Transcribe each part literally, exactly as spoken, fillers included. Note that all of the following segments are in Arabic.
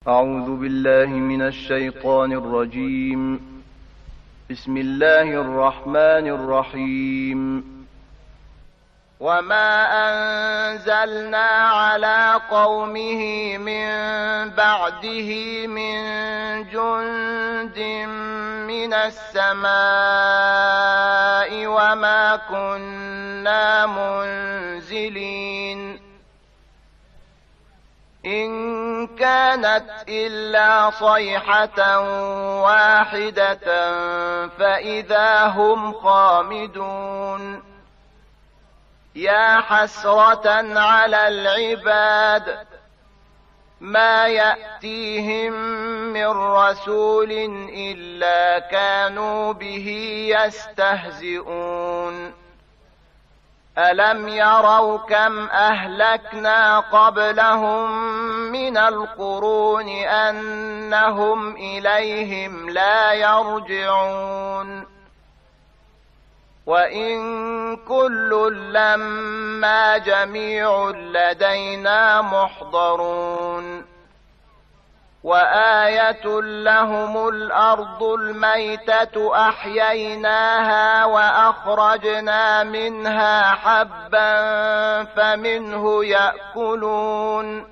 أعوذ بالله من الشيطان الرجيم. بسم الله الرحمن الرحيم. وما أنزلنا على قومه من بعده من جند من السماء وما كنا منزلين إن كانت إلا صيحة واحدة فإذا هم خامدون. يا حسرة على العباد ما يأتيهم من رسول إلا كانوا به يستهزئون. ألم يروا كم أهلكنا قبلهم من القرون أنهم إليهم لا يرجعون. وإن كل لما جميع لدينا محضرون. وآية لهم الأرض الميتة أحييناها وأخرجنا منها حبا فمنه يأكلون.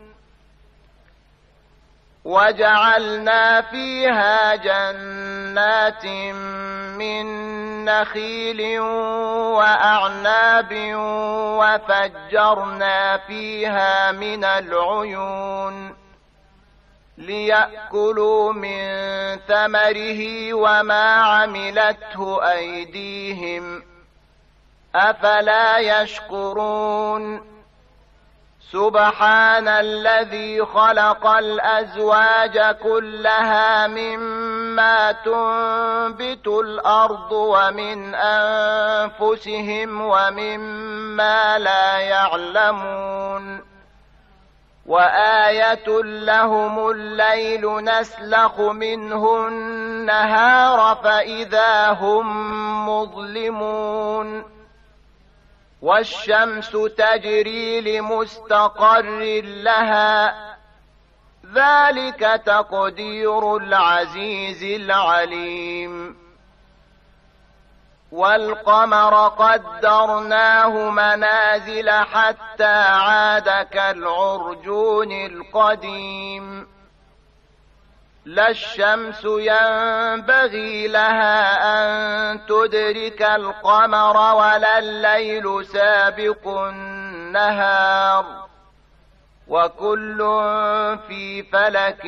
وجعلنا فيها جنات من نخيل وأعناب وفجرنا فيها من العيون ليأكلوا من ثمره وما عملته أيديهم أفلا يشكرون. سبحان الذي خلق الأزواج كلها مما تنبت الأرض ومن أنفسهم ومما لا يعلمون. وآية لهم الليل نسلخ منه النهار فإذا هم مظلمون. والشمس تجري لمستقر لها ذلك تقدير العزيز العليم. والقمر قدرناه منازل حتى عاد كالعرجون القديم. لا الشمس ينبغي لها أن تدرك القمر ولا الليل سابق النهار وكل في فلك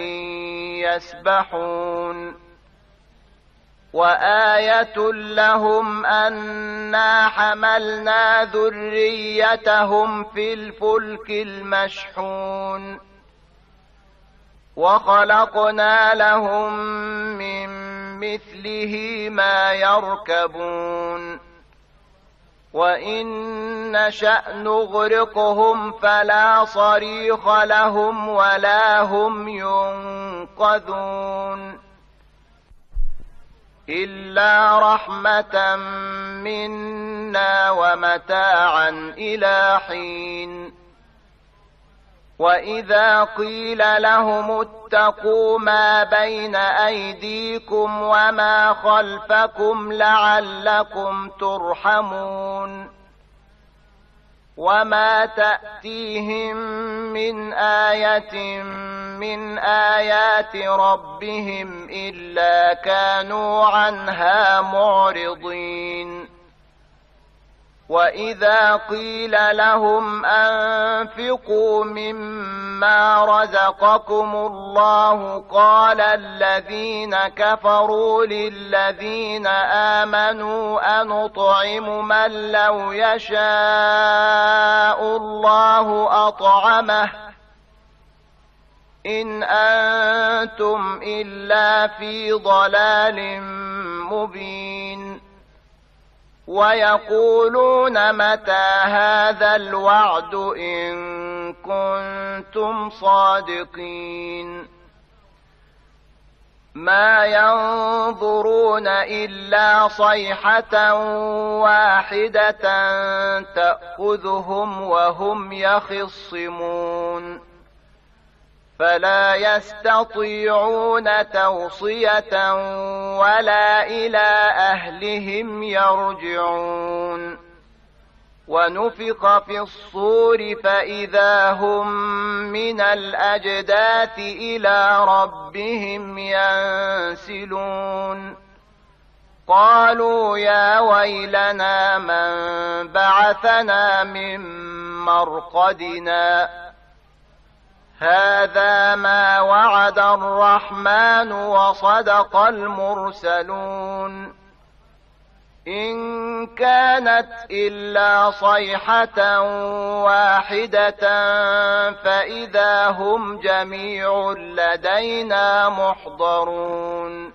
يسبحون. وآية لهم أنا حملنا ذريتهم في الفلك المشحون وخلقنا لهم من مثله ما يركبون. وإن نشأ نغرقهم فلا صريخ لهم ولا هم ينقذون إلا رحمة منا ومتاعا إلى حين. وإذا قيل لهم اتقوا ما بين أيديكم وما خلفكم لعلكم ترحمون. وما تأتيهم من آية من آيات ربهم إلا كانوا عنها معرضين. وإذا قيل لهم أنفقوا مما رزقكم الله قال الذين كفروا للذين آمنوا أنطعم من لو يشاء الله أطعمه إن أنتم إلا في ضلال مبين. ويقولون متى هذا الوعد إن كنتم صادقين. ما ينظرون إلا صيحة واحدة تأخذهم وهم يخصمون. فلا يستطيعون توصية ولا إلى أهلهم يرجعون ونفخ في الصور فإذا هم من الأجداث إلى ربهم ينسلون قالوا يا ويلنا من بعثنا من مرقدنا هذا ما وعد الرحمن وصدق المرسلون إن كانت إلا صيحة واحدة فإذا هم جميع لدينا محضرون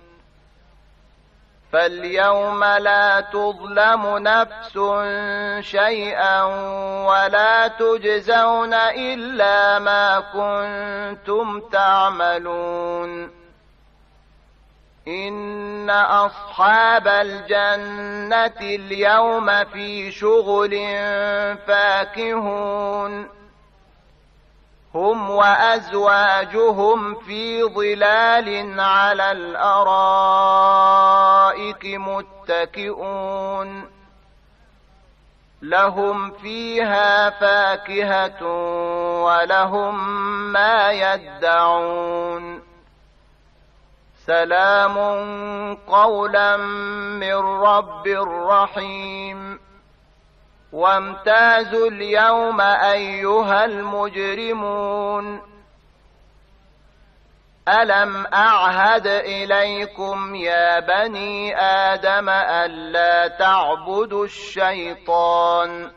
فاليوم لا تظلم نفس شيئا ولا تجزون إلا ما كنتم تعملون إن أصحاب الجنة اليوم في شغل فاكهون هم وأزواجهم في ظلال على الأرائك متكئون لهم فيها فاكهة ولهم ما يدعون سلام قولا من رب رحيم وامتازوا اليوم أيها المجرمون ألم أعهد إليكم يا بني آدم ألا تعبدوا الشيطان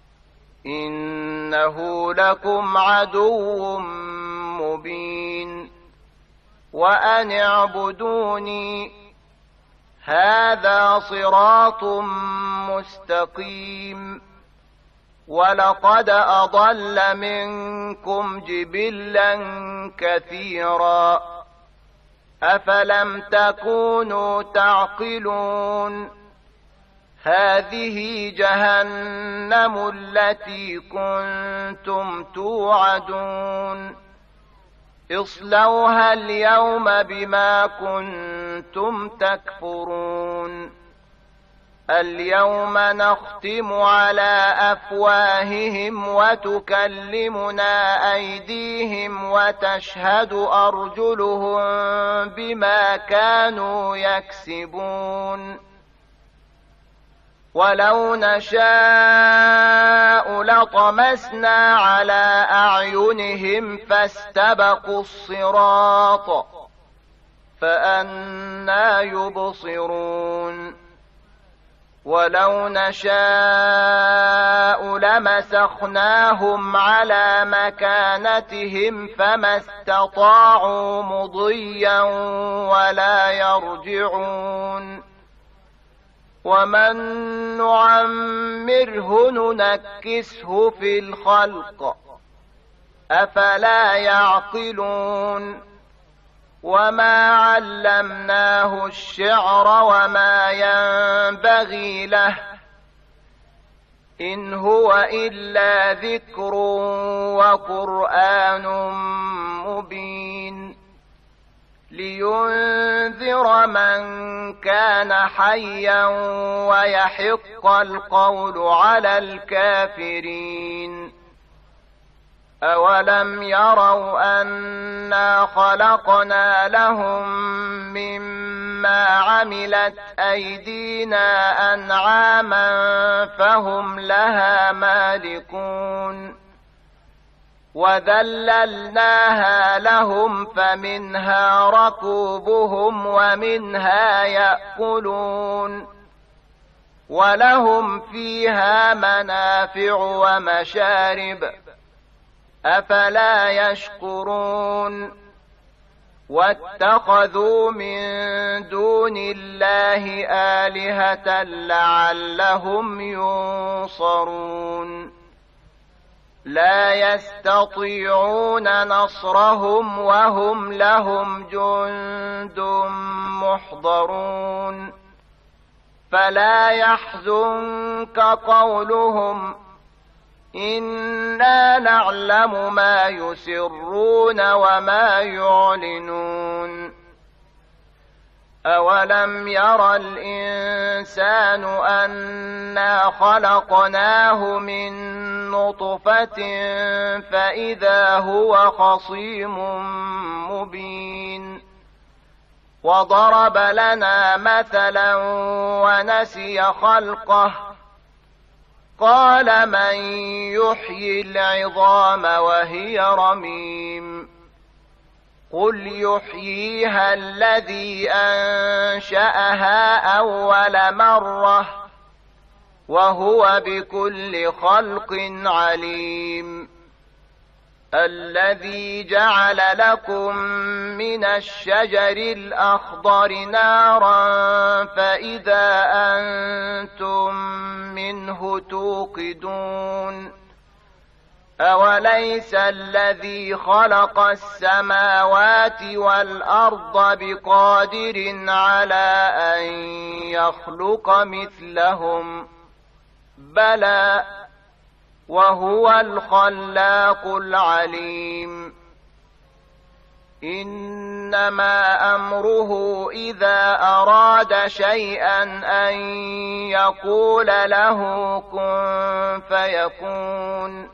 إنه لكم عدو مبين وأن اعبدوني هذا صراط مستقيم ولقد أضل منكم جبلا كثيرا أفلم تكونوا تعقلون هذه جهنم التي كنتم توعدون اصلوها اليوم بما كنتم تكفرون اليوم نختم على أفواههم وتكلمنا أيديهم وتشهد أرجلهم بما كانوا يكسبون ولو نشاء لطمسنا على أعينهم فاستبقوا الصراط فأنى يبصرون ولو نشاء لمسخناهم على مكانتهم فما استطاعوا مضيا ولا يرجعون ومن نعمره ننكسه في الخلق أفلا يعقلون وما علمناه الشعر وما ينبغي له إن هو إلا ذكر وقرآن مبين لينذر من كان حيا ويحق القول على الكافرين أولم يروا أنا خلقنا لهم مما عملت أيدينا أنعاما فهم لها مالكون وذللناها لهم فمنها ركوبهم ومنها يأكلون ولهم فيها منافع ومشارب أفلا يشكرون واتخذوا من دون الله آلهة لعلهم ينصرون لا يستطيعون نصرهم وهم لهم جند محضرون فلا يحزنك قولهم إنا نعلم ما يسرون وما يعلنون أولم ير الإنسان أنا خلقناه من نطفة فإذا هو خصيم مبين وضرب لنا مثلا ونسي خلقه قال من يحيي العظام وهي رميم قل يحييها الذي أنشأها أول مرة وهو بكل خلق عليم الذي جعل لكم من الشجر الأخضر نارا فإذا أنتم منه توقدون أوليس الذي خلق السماوات والأرض بقادر على أن يخلق مثلهم بلى وهو الخلاق العليم إنما أمره إذا أراد شيئا أن يقول له كن فيكون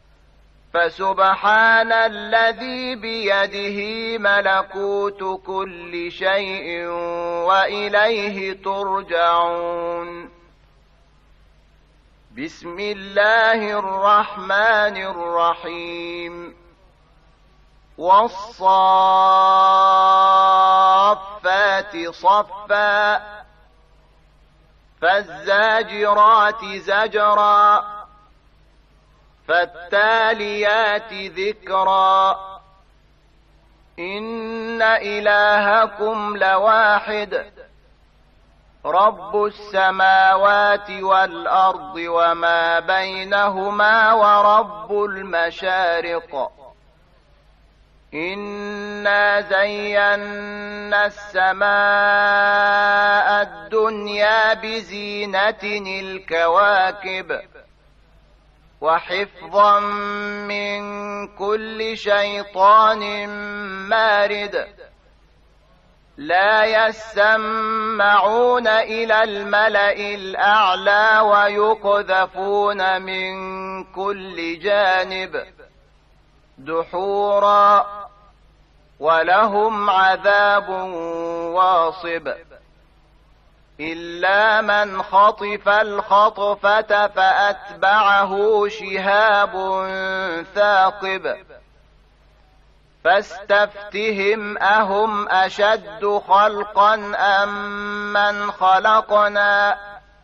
فسبحان الذي بيده ملكوت كل شيء وإليه ترجعون بسم الله الرحمن الرحيم والصافات صفا فالزاجرات زجرا فالتاليات ذكرا إن إلهكم لواحد رب السماوات والأرض وما بينهما ورب المشارق إنا زينا السماء الدنيا بزينة الكواكب وحفظا من كل شيطان مارد لا يسمعون إلى الملأ الأعلى ويقذفون من كل جانب دحورا ولهم عذاب واصب إلا من خطف الخطفة فأتبعه شهاب ثاقب فاستفتهم أهم أشد خلقا أم من خلقنا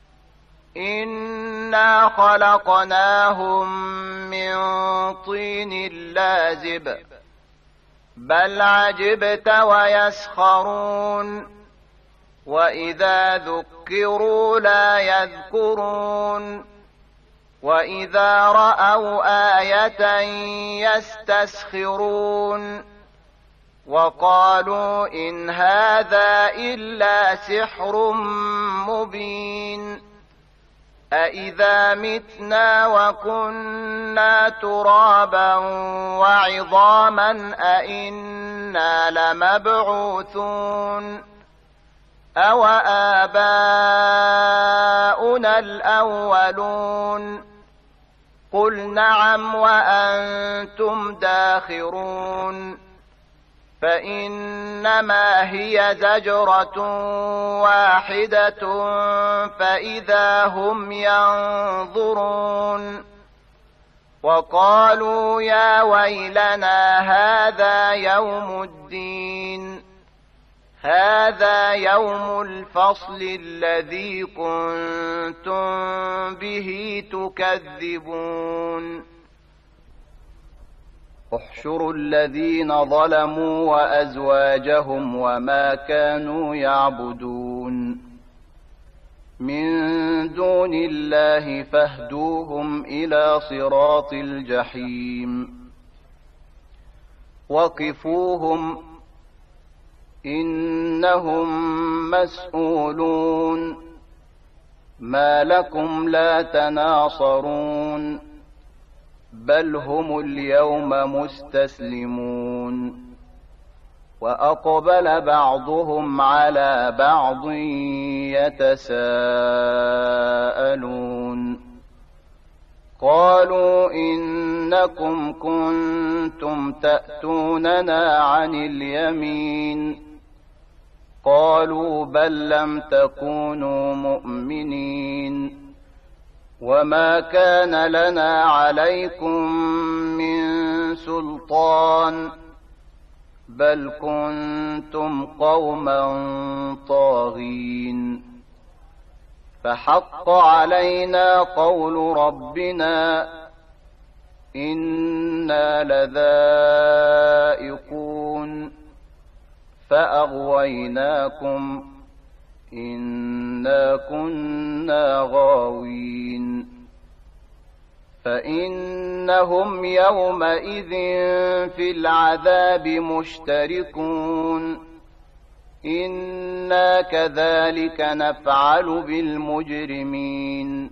إنا خلقناهم من طين لازب بل عجبت ويسخرون وإذا ذكروا لا يذكرون وإذا رأوا آية يستسخرون وقالوا إن هذا إلا سحر مبين أإذا متنا وكنا ترابا وعظاما أإنا لمبعوثون أو آباؤنا الأولون قل نعم وأنتم داخرون فإنما هي زجرة واحدة فإذا هم ينظرون وقالوا يا ويلنا هذا يوم الدين هذا يوم الفصل الذي كنتم به تكذبون احشروا الذين ظلموا وأزواجهم وما كانوا يعبدون من دون الله فاهدوهم إلى صراط الجحيم وقفوهم إنهم مسؤولون ما لكم لا تناصرون بل هم اليوم مستسلمون وأقبل بعضهم على بعض يتساءلون قالوا إنكم كنتم تأتوننا عن اليمين قالوا بل لم تكونوا مؤمنين وما كان لنا عليكم من سلطان بل كنتم قوما طاغين فحق علينا قول ربنا إنا لذائقون فأغويناكم إنا كنا غاوين فإنهم يومئذ في العذاب مشتركون إنا كذلك نفعل بالمجرمين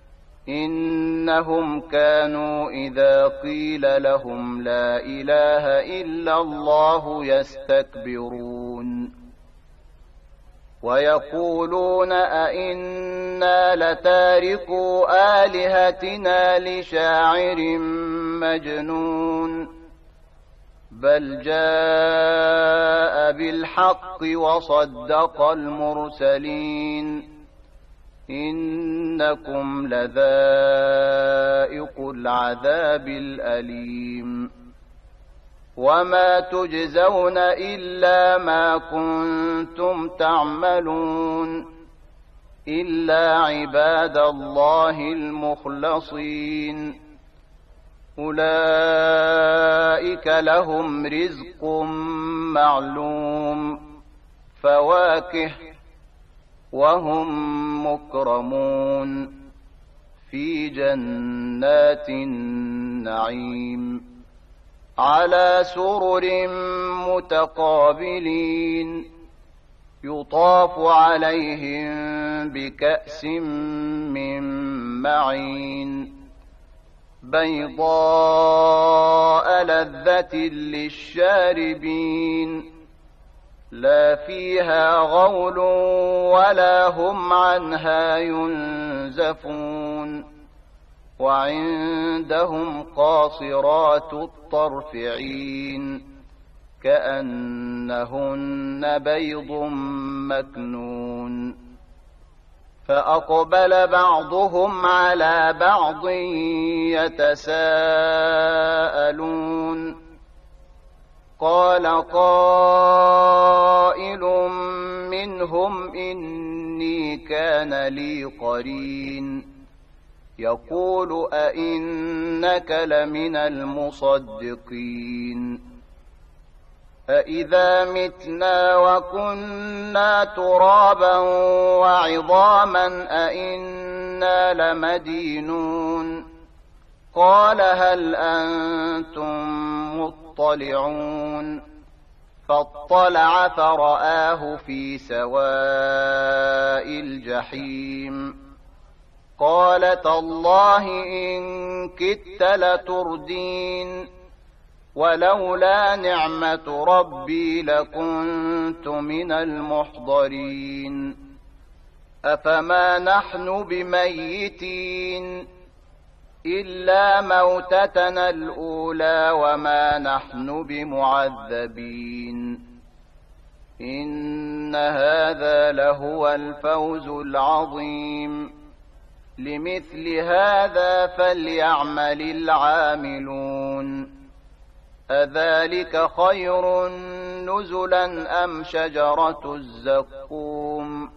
إنهم كانوا إذا قيل لهم لا إله إلا الله يستكبرون ويقولون أئنا لتاركو آلهتنا لشاعر مجنون بل جاء بالحق وصدق المرسلين إنكم لذائق العذاب الأليم وما تجزون إلا ما كنتم تعملون إلا عباد الله المخلصين أولئك لهم رزق معلوم فواكه وهم مكرمون في جنات النعيم على سرر متقابلين يطاف عليهم بكأس من معين بيضاء لذة للشاربين لا فيها غول ولا هم عنها ينزفون وعندهم قاصرات الطرف عين كأنهن بيض مكنون فأقبل بعضهم على بعض يتساءلون قال قائل منهم إني كان لي قرين يقول أئنك لمن المصدقين أإذا متنا وكنا ترابا وعظاما أئنا لمدينون قال هل أنتم مطلعون فاطلع فرآه في سواء الجحيم قال تالله إن كدت لتردين ولولا نعمة ربي لكنت من المحضرين أفما نحن بميتين إلا موتتنا الأولى وما نحن بمعذبين إن هذا لهو الفوز العظيم لمثل هذا فليعمل العاملون أذلك خير نزلا أم شجرة الزقوم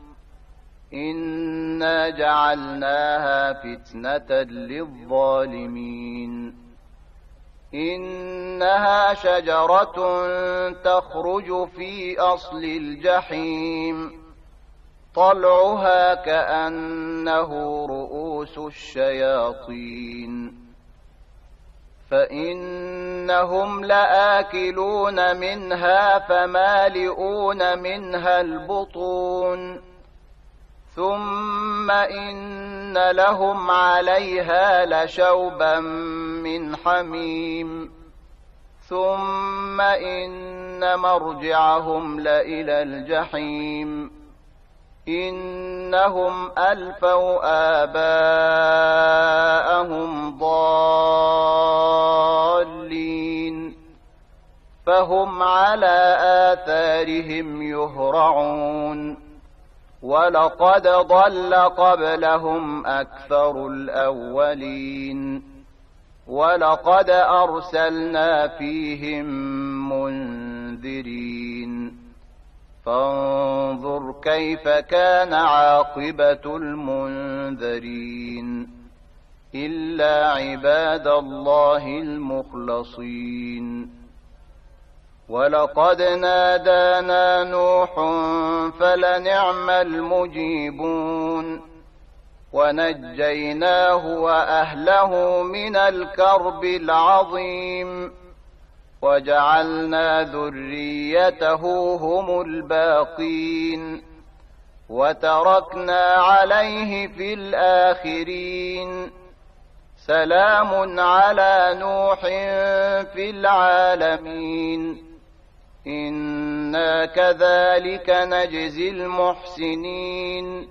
إنا جعلناها فتنة للظالمين إنها شجرة تخرج في أصل الجحيم طلعها كأنه رؤوس الشياطين فإنهم لآكلون منها فمالئون منها البطون ثم إن لهم عليها لشوبا من حميم ثم إن مرجعهم لإلى الجحيم إنهم ألفوا آباءهم ضالين فهم على آثارهم يهرعون ولقد ضل قبلهم أكثر الأولين ولقد أرسلنا فيهم منذرين فانظر كيف كان عاقبة المنذرين إلا عباد الله المخلصين ولقد نادانا نوح فلنعم المجيبون ونجيناه وأهله من الكرب العظيم وجعلنا ذريته هم الباقين وتركنا عليه في الآخرين سلام على نوح في العالمين إنا كذلك نجزي المحسنين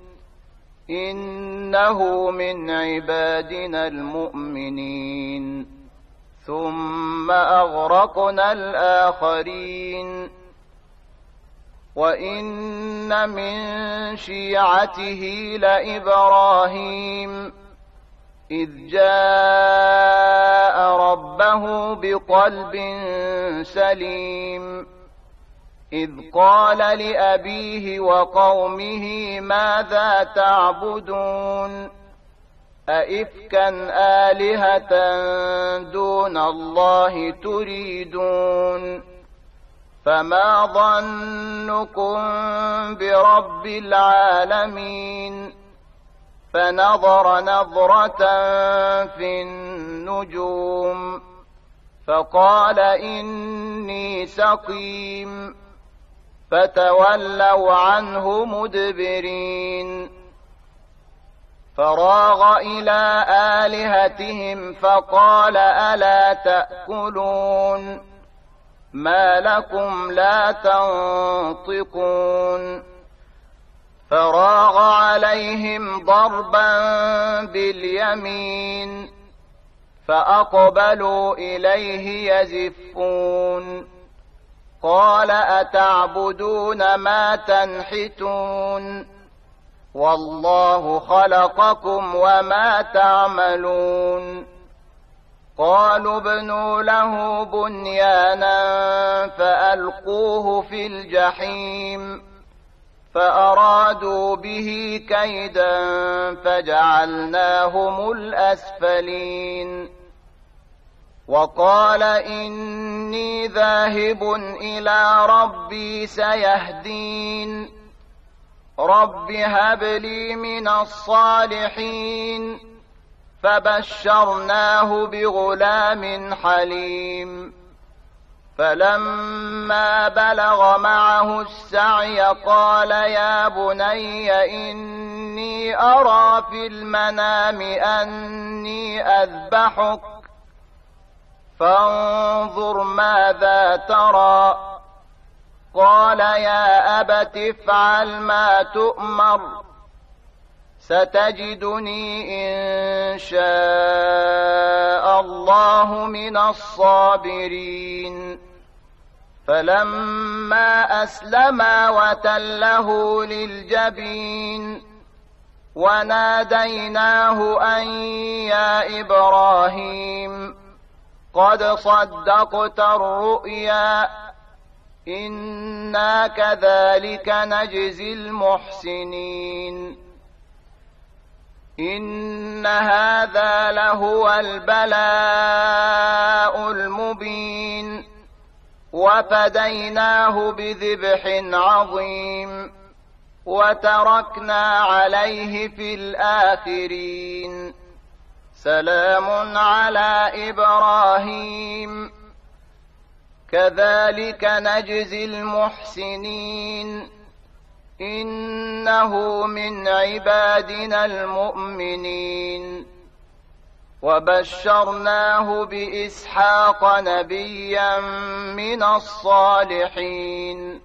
إنه من عبادنا المؤمنين ثم أغرقنا الآخرين وإن من شيعته لإبراهيم إذ جاء ربه بقلب سليم إذ قال لأبيه وقومه ماذا تعبدون أئفكا آلهة دون الله تريدون فما ظنكم برب العالمين فنظر نظرة في النجوم فقال إني سقيم فتولوا عنه مدبرين فراغ إلى آلهتهم فقال ألا تأكلون ما لكم لا تنطقون فراغ عليهم ضربا باليمين فأقبلوا إليه يزفون قال أتعبدون ما تنحتون والله خلقكم وما تعملون قالوا ابنوا له بنيانا فألقوه في الجحيم فأرادوا به كيدا فجعلناهم الأسفلين وقال إني ذاهب إلى ربي سيهدين رب هب لي من الصالحين فبشرناه بغلام حليم فلما بلغ معه السعي قال يا بني إني أرى في المنام أني أذبحك فانظر ماذا ترى قال يا أبت افعل ما تؤمر ستجدني إن شاء الله من الصابرين فلما أسلما وتله للجبين وناديناه أن يا إبراهيم قد صدقت الرؤيا إنا كذلك نجزي المحسنين إن هذا لهو البلاء المبين وفديناه بذبح عظيم وتركنا عليه في الآخرين سلام على إبراهيم كذلك نجزي المحسنين إنه من عبادنا المؤمنين وبشرناه بإسحاق نبيا من الصالحين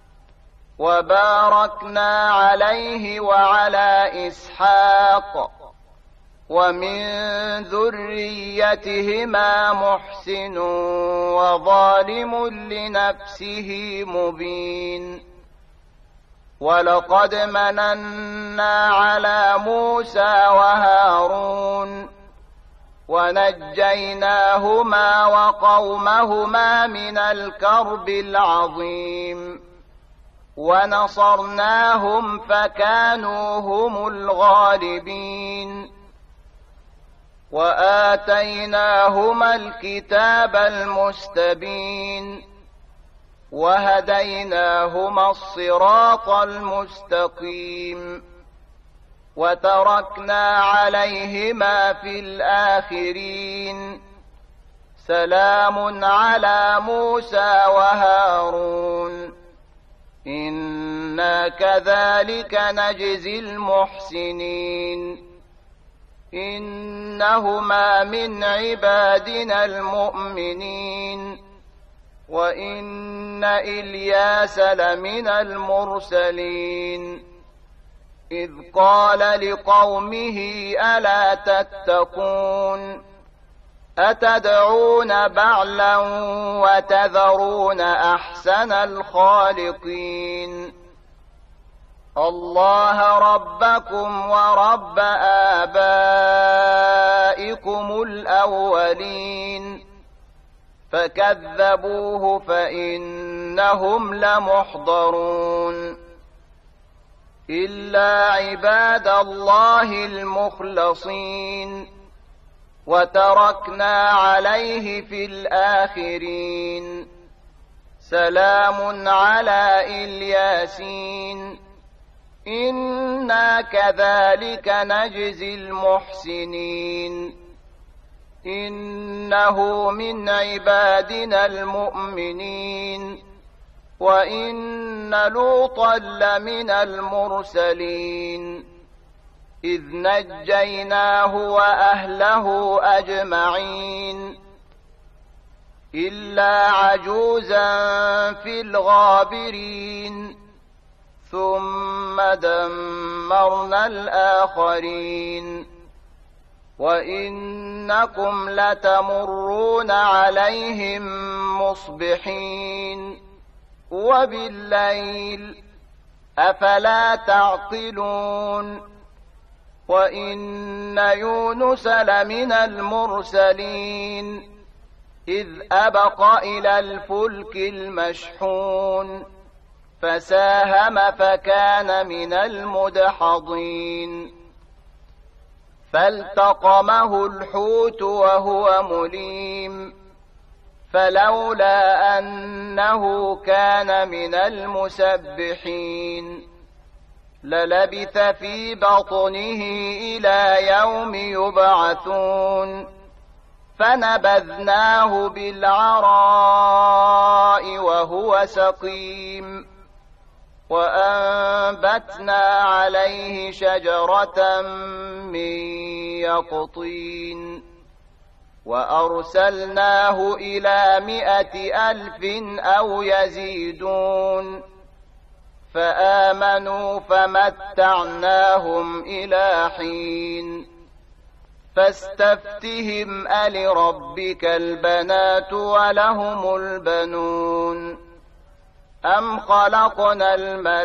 وباركنا عليه وعلى إسحاق ومن ذريتهما محسن وظالم لنفسه مبين ولقد مننا على موسى وهارون ونجيناهما وقومهما من الكرب العظيم ونصرناهم فكانوا هم الغالبين وآتيناهما الكتاب المستبين وهديناهما الصراط المستقيم وتركنا عليهما في الآخرين سلام على موسى وهارون إنا كذلك نجزي المحسنين إنهما من عبادنا المؤمنين وإن إلياس لمن المرسلين إذ قال لقومه ألا تتقون أتدعون بعلا وتذرون أحسن الخالقين الله ربكم ورب آبائكم الأولين فكذبوه فإنهم لمحضرون إلا عباد الله المخلصين وتركنا عليه في الآخرين سلام على الياسين إنا كذلك نجزي المحسنين إنه من عبادنا المؤمنين وإن لوطا لمن المرسلين إذ نجيناه وأهله أجمعين إلا عجوزا في الغابرين ثم دمرنا الآخرين وإنكم لتمرون عليهم مصبحين وبالليل أفلا تعقلون وإن يونس لمن المرسلين إذ أبق إلى الفلك المشحون فساهم فكان من المدحضين فالتقمه الحوت وهو مليم فلولا أنه كان من المسبحين للبث في بطنه إلى يوم يبعثون فنبذناه بالعراء وهو سقيم وأنبتنا عليه شجرة من يقطين وأرسلناه إلى مائة ألف أو يزيدون فآمنوا فمتعناهم إلى حين فاستفتهم ألربك البنات ولهم البنون أم خلقنا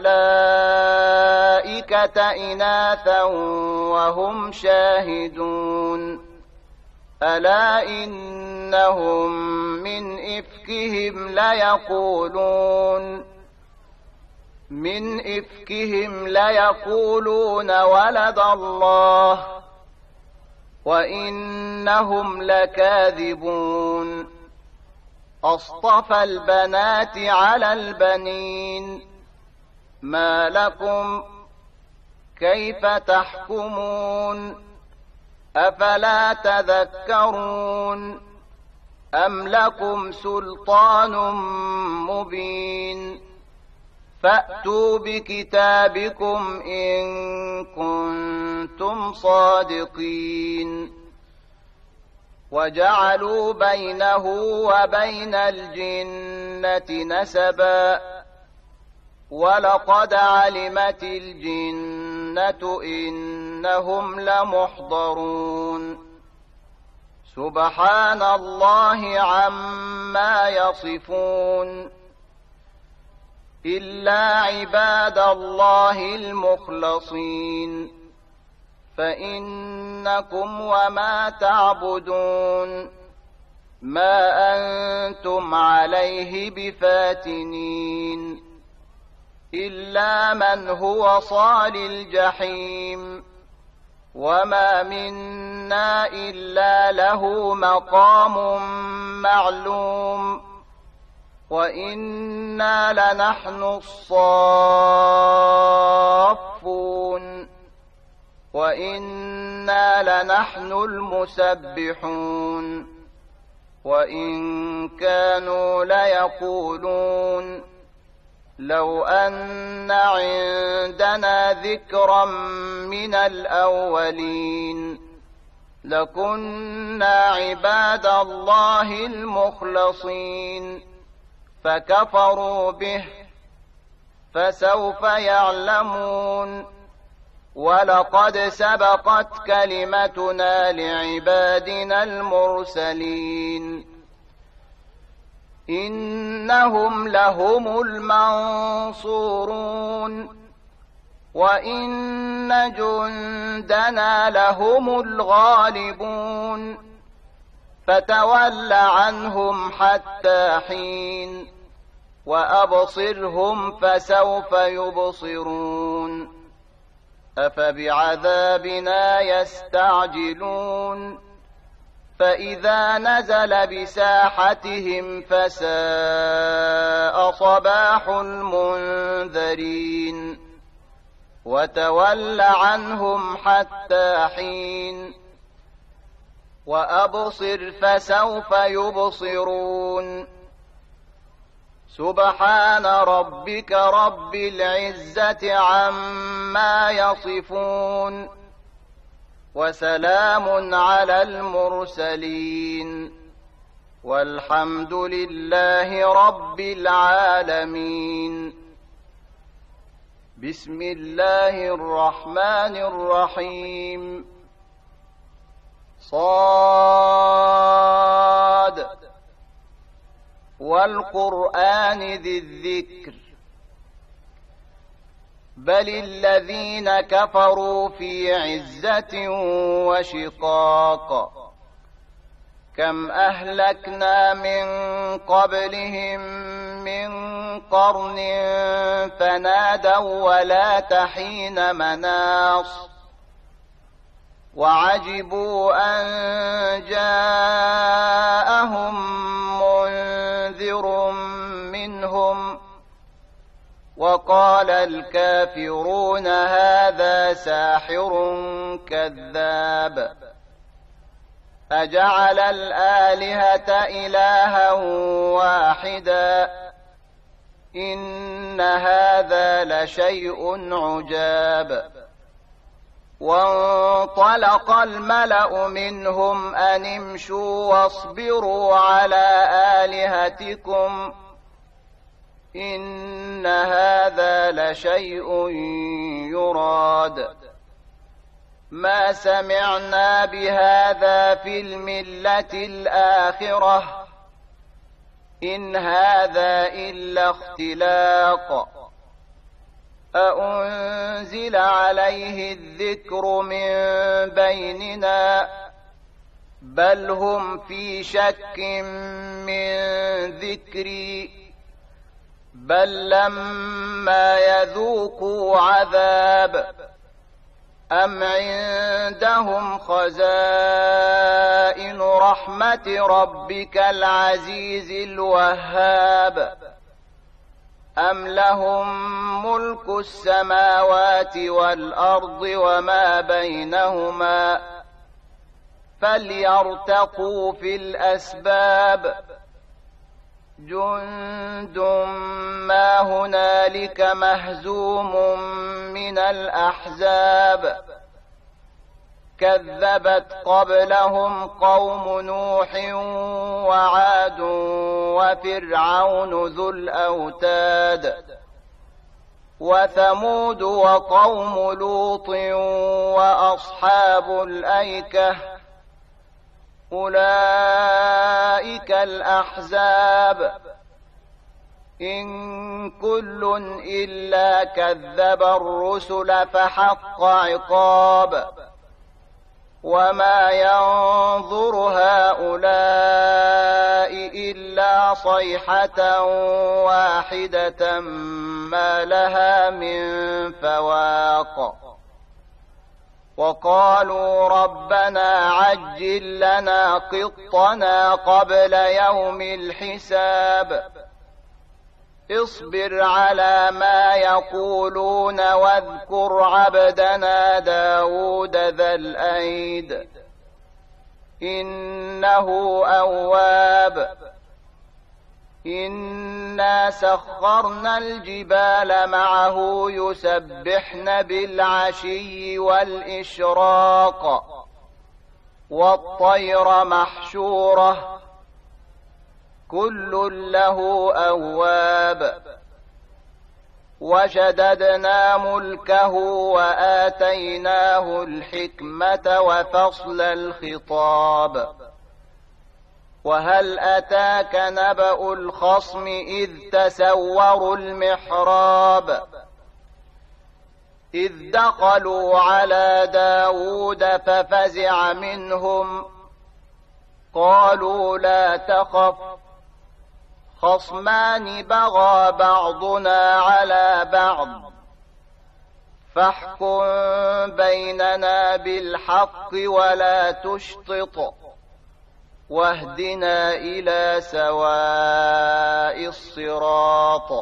الملائكة إناثا وهم شاهدون ألا إنهم من إفكهم ليقولون من إفكهم ليقولون ولد الله وإنهم لكاذبون أصطفى البنات على البنين ما لكم كيف تحكمون أفلا تذكرون أم لكم سلطان مبين فأتوا بكتابكم إن كنتم صادقين وجعلوا بينه وبين الجنة نسبا ولقد علمت الجنة إنهم لمحضرون سبحان الله عما يصفون إلا عباد الله المخلصين فإنكم وما تعبدون ما أنتم عليه بفاتنين إلا من هو صال الجحيم وما منا إلا له مقام معلوم وإنا لنحن الصافون وإنا لنحن المسبحون وإن كانوا ليقولون لو أن عندنا ذكرا من الأولين لكنا عباد الله المخلصين فكفروا به فسوف يعلمون ولقد سبقت كلمتنا لعبادنا المرسلين إنهم لهم المنصورون وإن جندنا لهم الغالبون فتول عنهم حتى حين وأبصرهم فسوف يبصرون أفبعذابنا يستعجلون فإذا نزل بساحتهم فساء صباح المنذرين وتول عنهم حتى حين وأبصر فسوف يبصرون سبحان ربك رب العزة عما يصفون وسلام على المرسلين والحمد لله رب العالمين بسم الله الرحمن الرحيم صاد والقرآن ذي الذكر بل الذين كفروا في عزة وشقاق كم أهلكنا من قبلهم من قرن فنادوا ولا تحين مناص وعجبوا أن جاءهم منذر منهم وقال الكافرون هذا ساحر كذاب أجعل الآلهة إلها واحدا إن هذا لشيء عجاب وانطلق الملأ منهم أن امشوا واصبروا على آلهتكم إن هذا لشيء يراد ما سمعنا بهذا في الملة الآخرة إن هذا إلا اختلاق أأنزل عليه الذكر من بيننا بل هم في شك من ذكري بل لما يذوقوا عذاب أم عندهم خزائن رحمة ربك العزيز الوهاب أم لهم ملك السماوات والأرض وما بينهما فليرتقوا في الأسباب جند ما هنالك مهزوم من الأحزاب كذبت قبلهم قوم نوح وعاد وفرعون ذو الأوتاد وثمود وقوم لوط وأصحاب الأيكة أولئك الأحزاب إن كل إلا كذب الرسل فحق عقاب وما ينظر هؤلاء إلا صيحة واحدة ما لها من فواق وقالوا ربنا عجل لنا قطنا قبل يوم الحساب اصبر على ما يقولون واذكر عبدنا داود ذا الأيد إنه أواب إنا سخرنا الجبال معه يسبحن بالعشي والإشراق والطير محشورة كل له أواب وشددنا ملكه وآتيناه الحكمة وفصل الخطاب وهل أتاك نبأ الخصم إذ تسوروا المحراب إذ دخلوا على داود ففزع منهم قالوا لا تخف خصمان بغى بعضنا على بعض فاحكم بيننا بالحق ولا تشطط واهدنا إلى سواء الصراط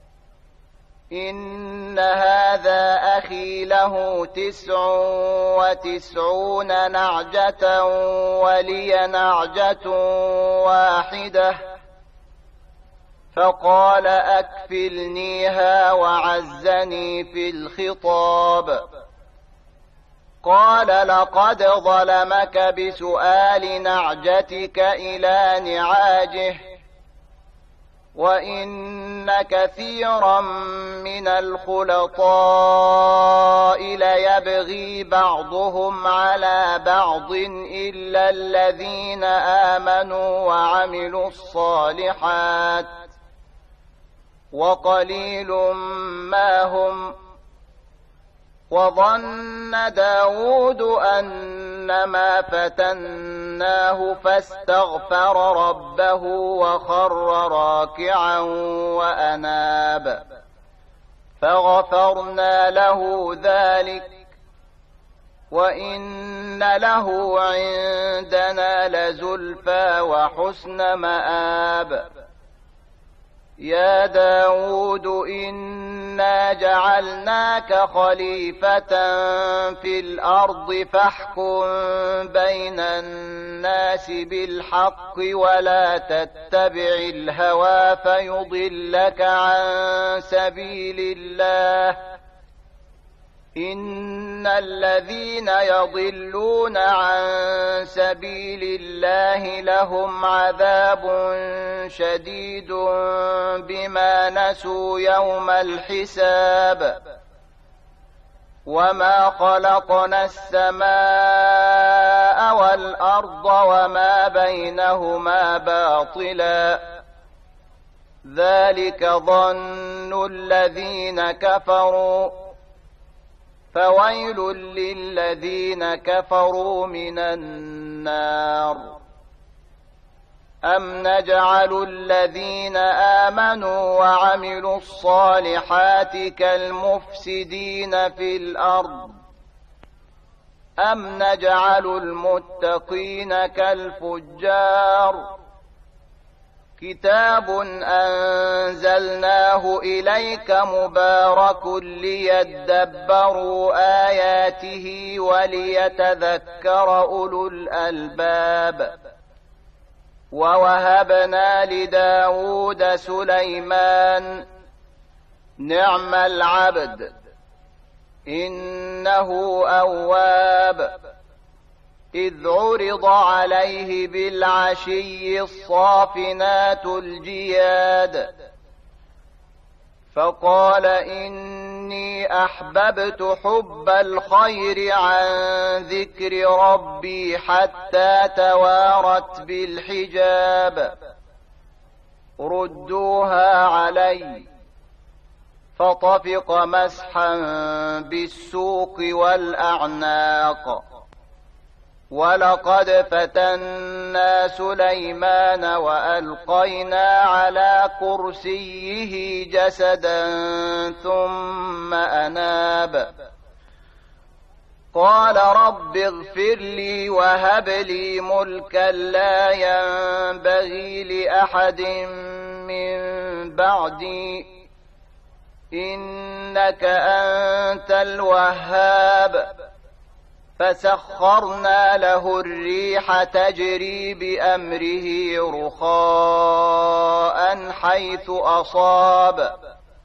إن هذا أخي له تسع وتسعون نعجة ولي نعجة واحدة فقال أكفلنيها وعزني في الخطاب قال لقد ظلمك بسؤال نعجتك إلى نعاجه وإن كثيرا من الخلطاء ليبغي بعضهم على بعض إلا الذين آمنوا وعملوا الصالحات وقليل ما هم وظن داود أنما فتناه فاستغفر ربه وخر راكعا وأناب فغفرنا له ذلك وإن له عندنا لزلفى وحسن مآب يا داود إنا جعلناك خليفة في الأرض فاحكم بين الناس بالحق ولا تتبع الهوى فيضلك عن سبيل الله إن الذين يضلون عن سبيل الله لهم عذاب شديد بما نسوا يوم الحساب وما خلقنا السماء والأرض وما بينهما باطلا ذلك ظن الذين كفروا فويل للذين كفروا من النار أم نجعل الذين آمنوا وعملوا الصالحات كالمفسدين في الأرض أم نجعل المتقين كالفجار كتاب أنزلناه إليك مبارك ليدبروا آياته وليتذكر أولو الألباب ووهبنا لداود سليمان نعم العبد إنه أواب إذ عرض عليه بالعشي الصافنات الجياد فقال إني أحببت حب الخير عن ذكر ربي حتى توارت بالحجاب ردوها علي فطفق مسحا بالسوق والأعناق ولقد فتنا سليمان وألقينا على كرسيه جسدا ثم أناب قال رب اغفر لي وهب لي ملكا لا ينبغي لأحد من بعدي إنك أنت الوهاب فسخرنا له الريح تجري بأمره رخاء حيث أصاب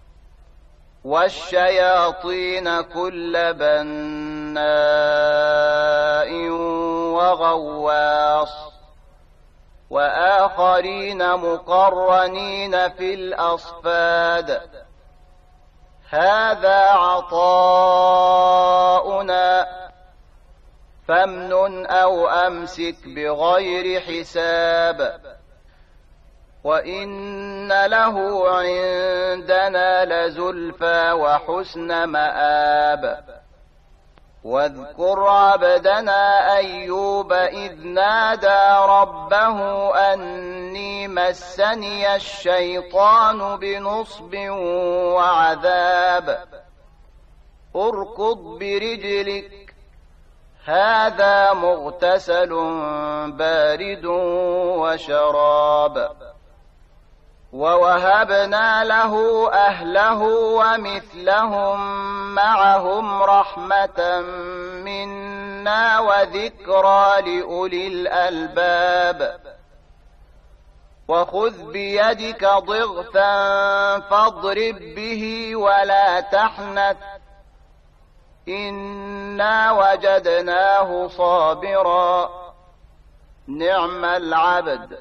والشياطين كل بناء وغواص وآخرين مقرنين في الأصفاد هذا عطاؤنا فامنن أو أمسك بغير حساب وإن له عندنا لزلفى وحسن مآب واذكر عبدنا أيوب إذ نادى ربه أني مسني الشيطان بنصب وعذاب اركض برجلك هذا مغتسل بارد وشراب ووهبنا له أهله ومثلهم معهم رحمة منا وذكرى لأولي الألباب وخذ بيدك ضغثا فاضرب به ولا تحنث إنا وجدناه صابرا نعم العبد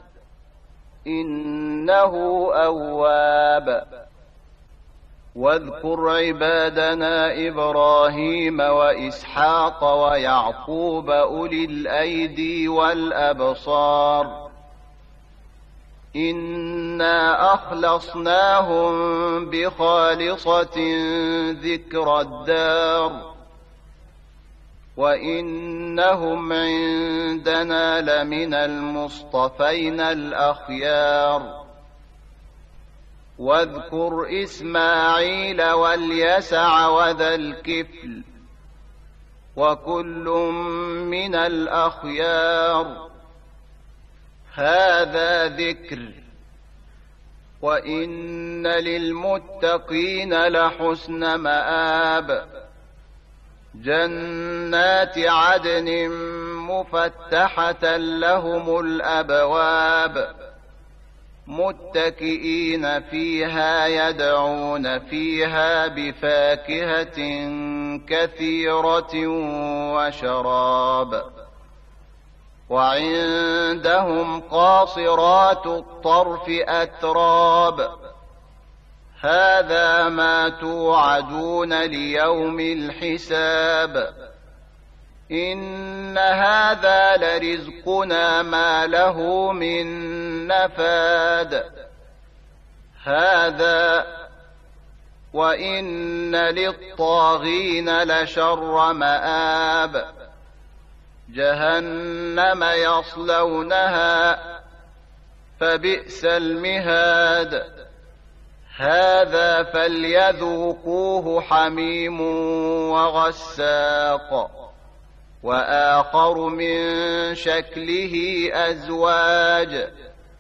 إنه أواب واذكر عبادنا إبراهيم وإسحاق ويعقوب أولي الأيدي والأبصار إنا أخلصناهم بخالصة ذكر الدار وإنهم عندنا لمن المصطفين الأخيار واذكر إسماعيل واليسع وذا الكفل وكل من الأخيار هذا ذكر وإن للمتقين لحسن مآب جنات عدن مفتحة لهم الأبواب متكئين فيها يدعون فيها بفاكهة كثيرة وشراب وعندهم قاصرات الطرف أتراب هذا ما توعدون ليوم الحساب إن هذا لرزقنا ما له من نفاد هذا وإن للطاغين لشر مآب جهنم يصلونها فبئس المهاد هذا فليذوقوه حميم وغساق وآخر من شكله أزواج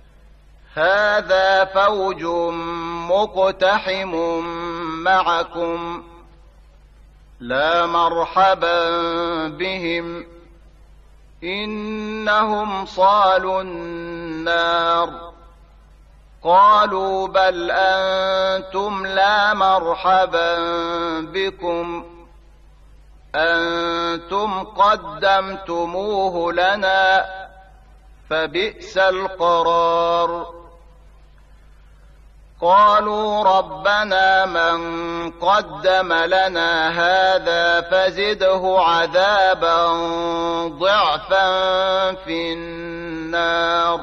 هذا فوج مقتحم معكم لا مرحبا بهم إنهم صالوا النار قالوا بل أنتم لا مرحبا بكم أنتم قدمتموه لنا فبئس القرار قالوا ربنا من قدم لنا هذا فزده عذابا ضعفا في النار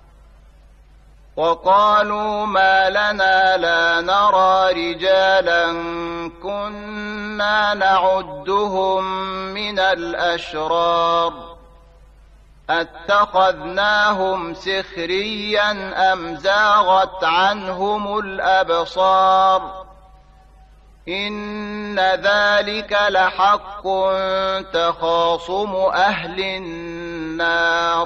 وقالوا ما لنا لا نرى رجالا كنا نعدهم من الأشرار أتخذناهم سخريا أم زاغت عنهم الأبصار إن ذلك لحق تخاصم أهل النار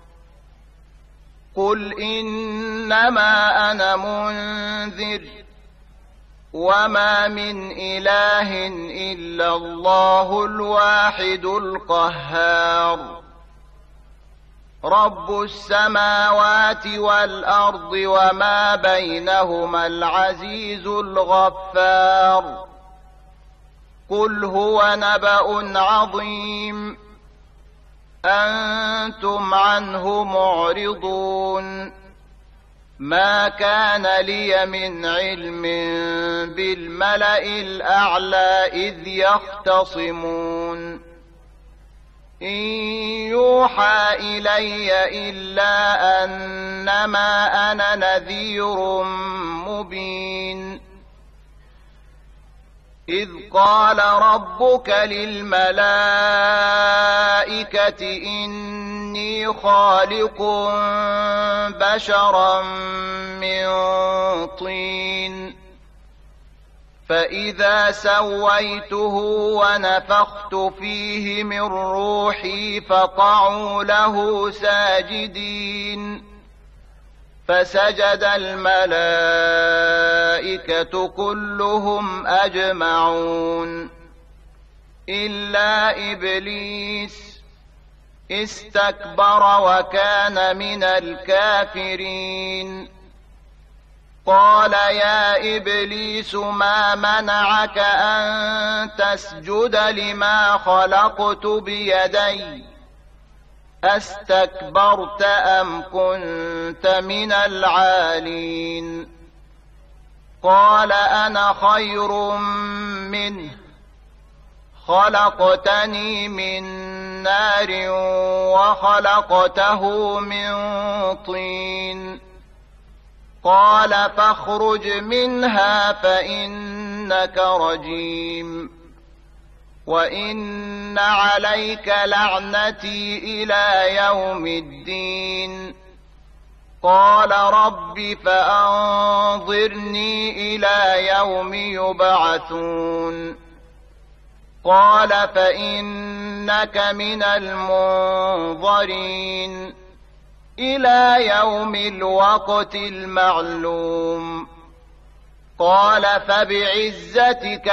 قل إنما أنا منذر وما من إله إلا الله الواحد القهار رب السماوات والأرض وما بينهما العزيز الغفار قل هو نبأ عظيم أنتم عنه معرضون ما كان لي من علم بالملأ الأعلى إذ يختصمون إن يوحى إلي إلا أنما أنا نذير مبين إذ قال ربك للملائكة إني خالق بشرا من طين فإذا سويته ونفخت فيه من روحي فقعوا له ساجدين فسجد الملائكة كلهم أجمعون إلا إبليس استكبر وكان من الكافرين قال يا إبليس ما منعك أن تسجد لما خلقت بيدي أستكبرت أم كنت من العالين قال أنا خير منه خلقتني من نار وخلقته من طين قال فاخرج منها فإنك رجيم وإن عليك لعنتي إلى يوم الدين قال رب فأنظرني إلى يوم يبعثون قال فإنك من المنظرين إلى يوم الوقت المعلوم قال فبعزتك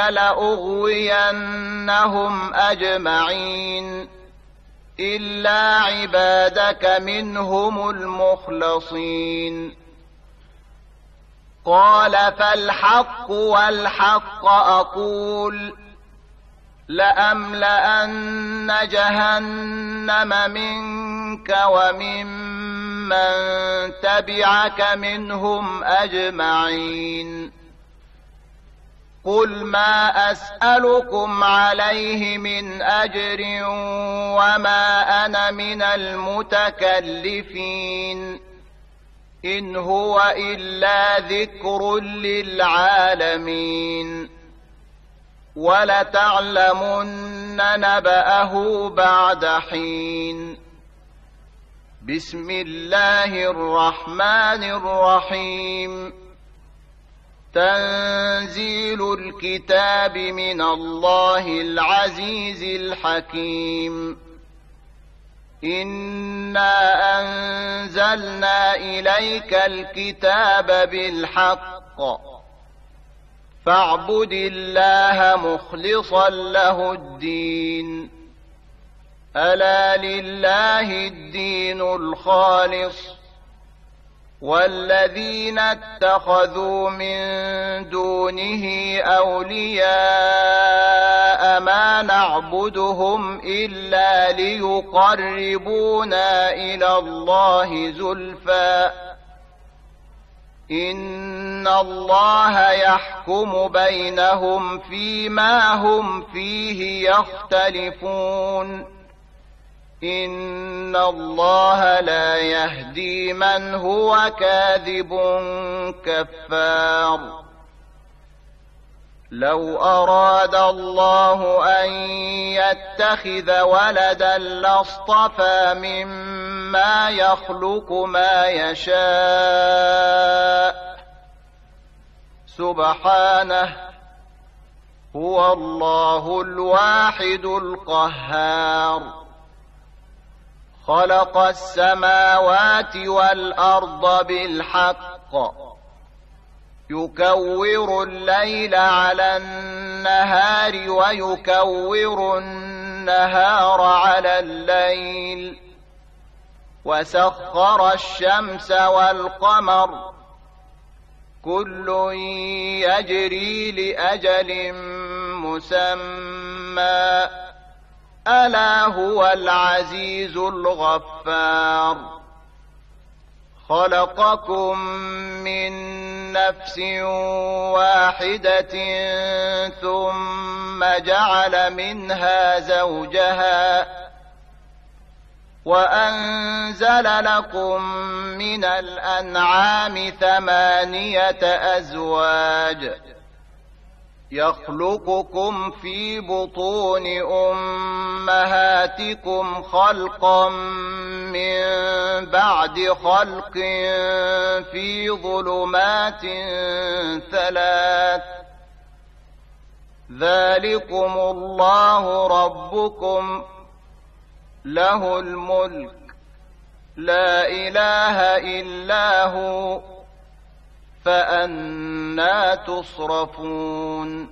لأغوينهم أجمعين إلا عبادك منهم المخلصين قال فالحق والحق أقول لأملأن جهنم منك وممن تبعك منهم أجمعين قل ما أسألكم عليه من أجر وما أنا من المتكلفين إن هو إلا ذكر للعالمين ولتعلمن نبأه بعد حين بسم الله الرحمن الرحيم تنزيل الكتاب من الله العزيز الحكيم إنا أنزلنا إليك الكتاب بالحق فاعبد الله مخلصا له الدين ألا لله الدين الخالص والذين اتخذوا من دونه أولياء ما نعبدهم إلا ليقربونا إلى الله زلفى إن الله يحكم بينهم فيما هم فيه يختلفون إن الله لا يهدي من هو كاذب كفار لو أراد الله أن يتخذ ولدا لاصطفى مما يخلق ما يشاء سبحانه هو الله الواحد القهار خلق السماوات والأرض بالحق يكور الليل على النهار ويكور النهار على الليل وسخر الشمس والقمر كل يجري لأجل مسمى ألا هو العزيز الغفار خلقكم من نفس واحدة ثم جعل منها زوجها وأنزل لكم من الأنعام ثمانية أزواج يخلقكم في بطون أمهاتكم خلقا من بعد خلق في ظلمات ثلاث ذلكم الله ربكم له الملك لا إله إلا هو فأنى تصرفون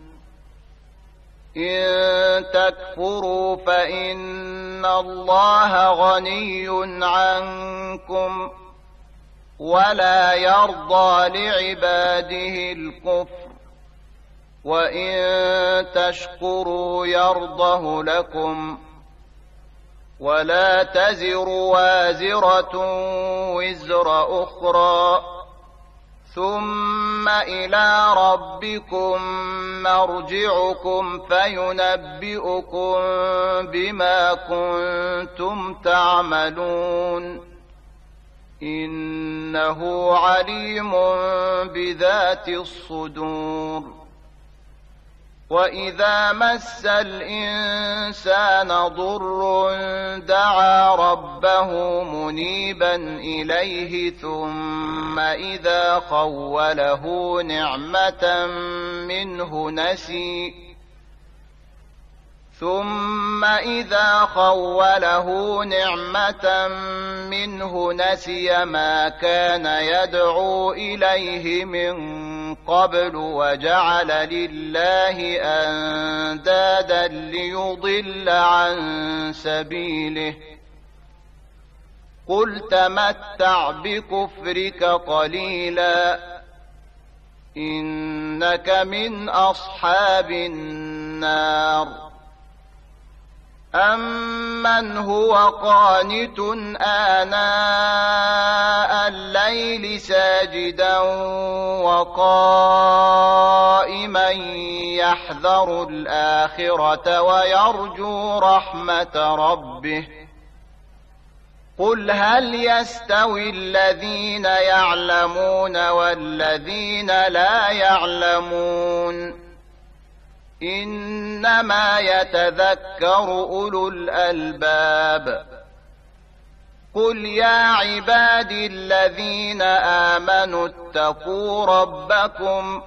إن تكفروا فإن الله غني عنكم ولا يرضى لعباده الكفر وإن تشكروا يرضه لكم ولا تزر وازرة وزر أخرى ثم إلى ربكم مرجعكم فينبئكم بما كنتم تعملون إنه عليم بذات الصدور وإذا مس الإنسان ضر دعا ربه منيبا إليه ثم إذا خوله نعمة منه نسي ثم إذا خوله نعمة منه نسي ما كان يدعو إليه من قبل وجعل لله أندادا ليضل عن سبيله قل تمتع بكفرك قليلا إنك من أصحاب النار أمن هو قانت آناء الليل ساجدا وقائما يحذر الآخرة ويرجو رحمة ربه قل هل يستوي الذين يعلمون والذين لا يعلمون إنما يتذكر أولو الألباب قل يا عبادي الذين آمنوا اتقوا ربكم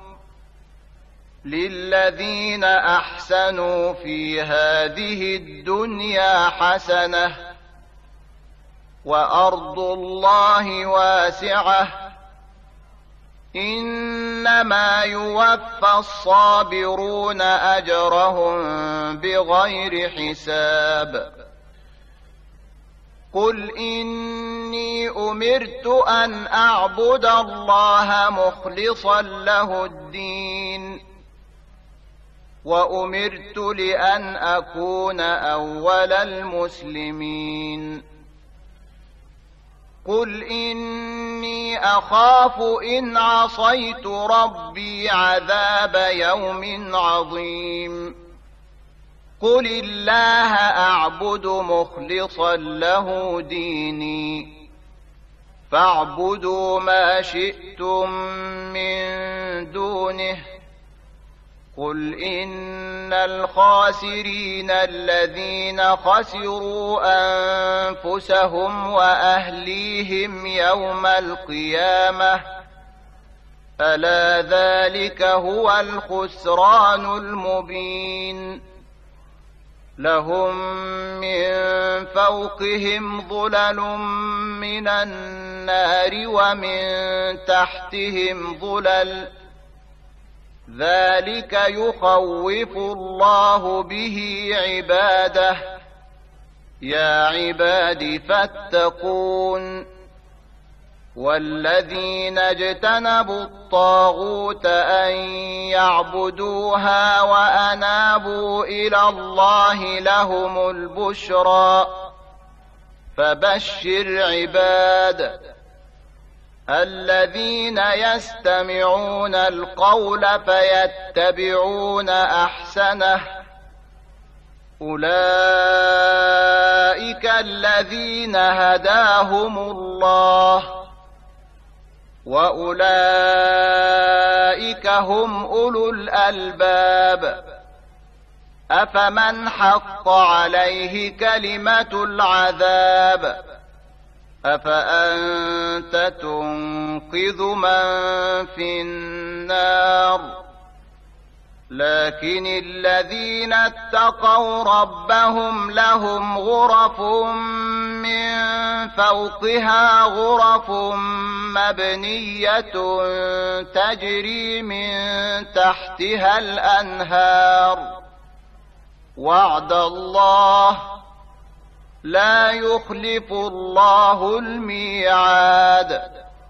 للذين أحسنوا في هذه الدنيا حسنة وأرض الله واسعة إنما يوفى الصابرون أجرهم بغير حساب قل إني أمرت أن أعبد الله مخلصا له الدين وأمرت لأن أكون أول المسلمين قل إني أخاف إن عصيت ربي عذاب يوم عظيم قل الله أعبد مخلصا له ديني فاعبدوا ما شئتم من دونه قل إن الخاسرين الذين خسروا أنفسهم وأهليهم يوم القيامة ألا ذلك هو الخسران المبين لهم من فوقهم ظلل من النار ومن تحتهم ظلل ذلك يخوف الله به عباده يا عباد فاتقون والذين اجتنبوا الطاغوت أن يعبدوها وأنابوا إلى الله لهم البشرى فبشر عباد الذين يستمعون القول فيتبعون أحسنه أولئك الذين هداهم الله وأولئك هم أولو الألباب أفمن حق عليه كلمة العذاب أفأنت تنقذ من في النار لكن الذين اتقوا ربهم لهم غرف من فوقها غرف مبنية تجري من تحتها الأنهار وعد الله لا يخلف الله الميعاد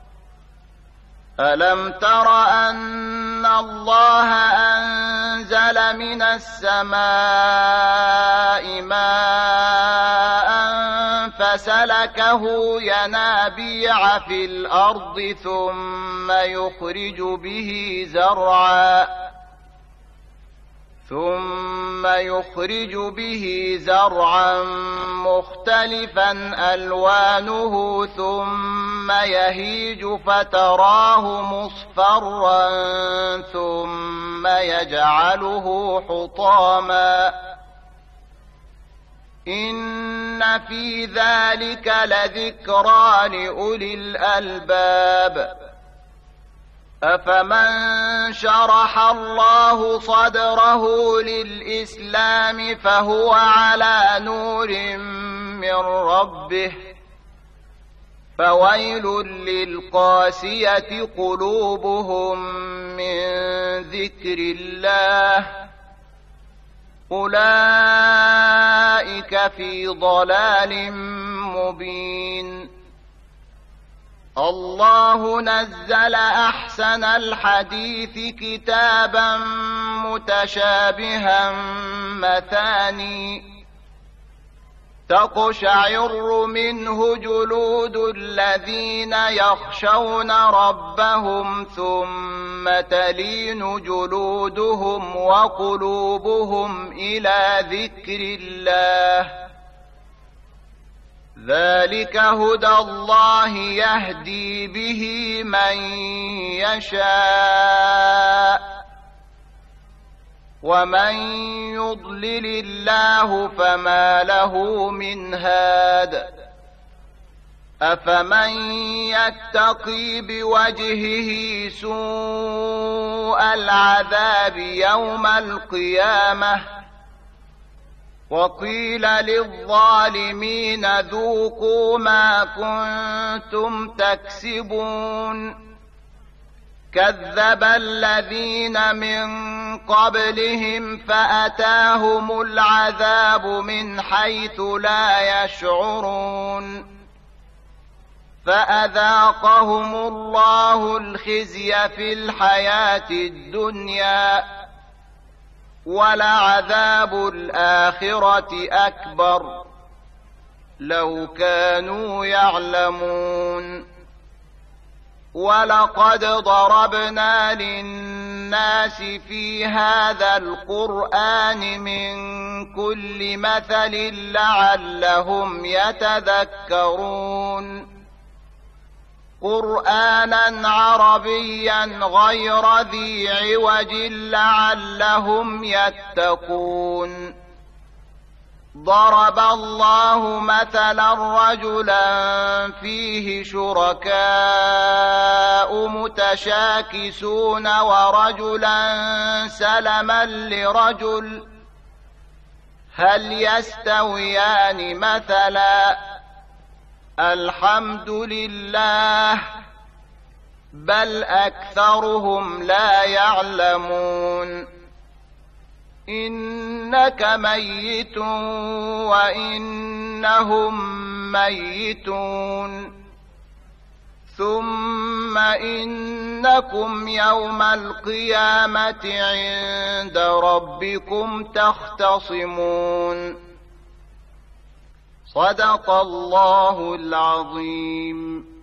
ألم تر أن الله أنزل من السماء ماء فسلكه ينابيع في الأرض ثم يخرج به زرعا ثم يخرج به زرعا مختلفا ألوانه ثم يهيج فتراه مصفرا ثم يجعله حطاما إن في ذلك لذكرى لأولي الألباب أفمن شرح الله صدره للإسلام فهو على نور من ربه فويل للقاسية قلوبهم من ذكر الله أولئك في ضلال مبين الله نزل أحسن الحديث كتابا متشابها مثاني تقشعر منه جلود الذين يخشون ربهم ثم تلين جلودهم وقلوبهم إلى ذكر الله ذلك هدى الله يهدي به من يشاء ومن يضلل الله فما له من هاد أفمن يتقي بوجهه سوء العذاب يوم القيامة وقيل للظالمين ذوقوا ما كنتم تكسبون كذب الذين من قبلهم فأتاهم العذاب من حيث لا يشعرون فأذاقهم الله الخزي في الحياة الدنيا ولعذاب الآخرة أكبر لو كانوا يعلمون ولقد ضربنا للناس في هذا القرآن من كل مثل لعلهم يتذكرون قرآنا عربيا غير ذي عوج لعلهم يتقون ضرب الله مثلا رجلا فيه شركاء متشاكسون ورجلا سلما لرجل هل يستويان مثلا الحمد لله بل أكثرهم لا يعلمون إنك ميت وإنهم ميتون ثم إنكم يوم القيامة عند ربكم تختصمون صدق الله العظيم.